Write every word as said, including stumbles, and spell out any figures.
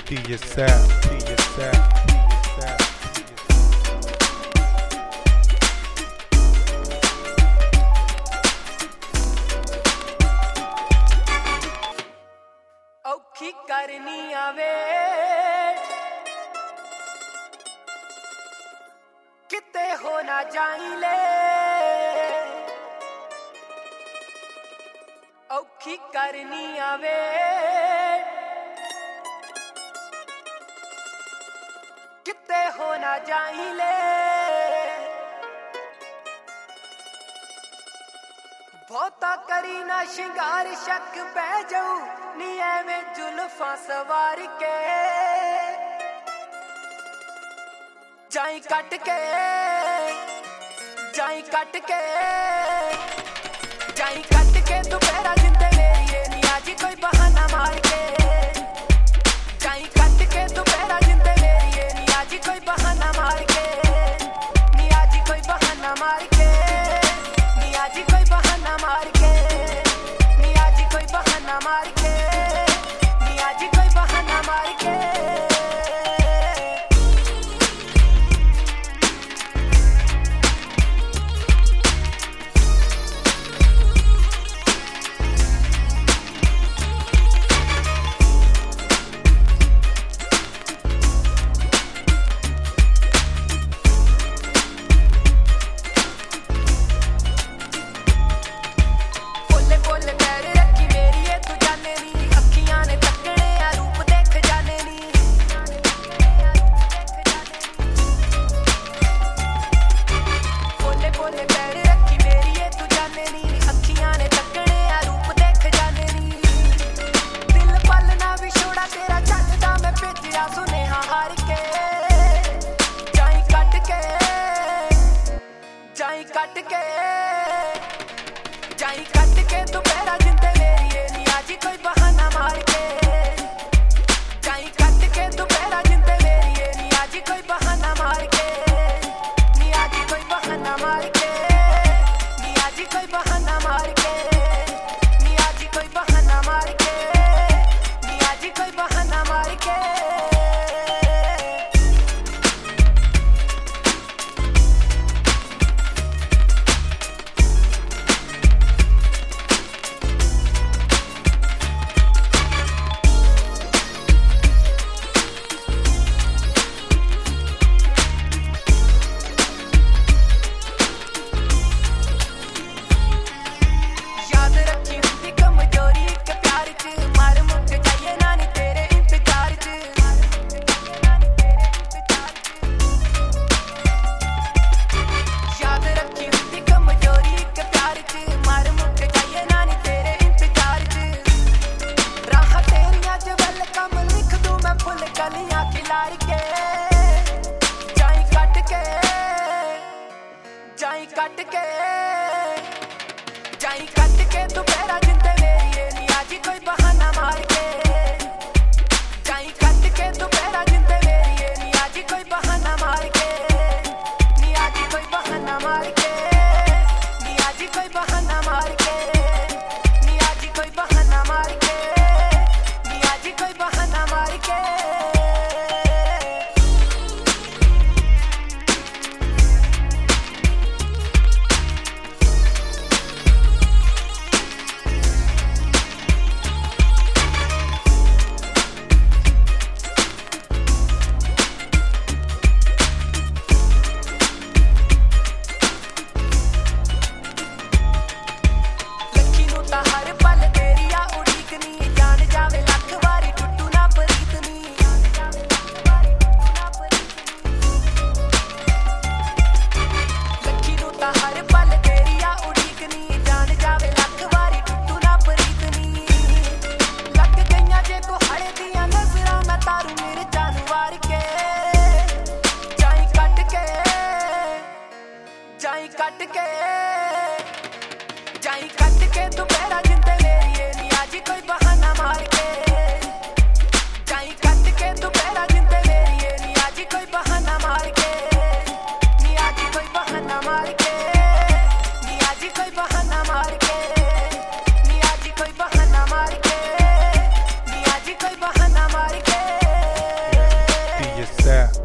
D J Sal, D J Sal, D J Sal. औखी करनी आवे किते हो ना जाइले, औखी करनी आवे किते हो ना जाइले, बहुता करी ना शिंगार शक पै जाऊ नी एवें जुल्फां सवार के जाई कट के जाई कट के जाई कट के दोपहरा जिंदे मेरी नी आज कोई बहाना मार के जाई कट के दोपहरा जिंदे मेरी नी आज कोई बहाना मार के नी आज कोई बहाना मार के नी आज कोई बहाना मार के नी आज कोई बहाना मार के नी आज कोई बहाना मार के जाई कट के जाई कट के दोपहरा जिंदे मेरी नी आज कोई बहाना मार के जाई कट के दोपहरा जिंदे मेरी नी आज कोई बहाना मार के नी आज कोई बहाना मार के नी आज कोई बहाना मार के नी आज कोई बहाना मार के नी आज कोई बहाना मार के जाई कट के जाई कट के दोपहरा जिंदे मेरी नी आज कोई बहाना मार के जाई कट के दोपहरा जिंदे मेरी नी आज कोई बहाना मार के नी आज कोई बहाना मार के नी आज कोई बहाना मार के नी आज कोई बहाना मार के नी आज कोई बहाना मार के Sap.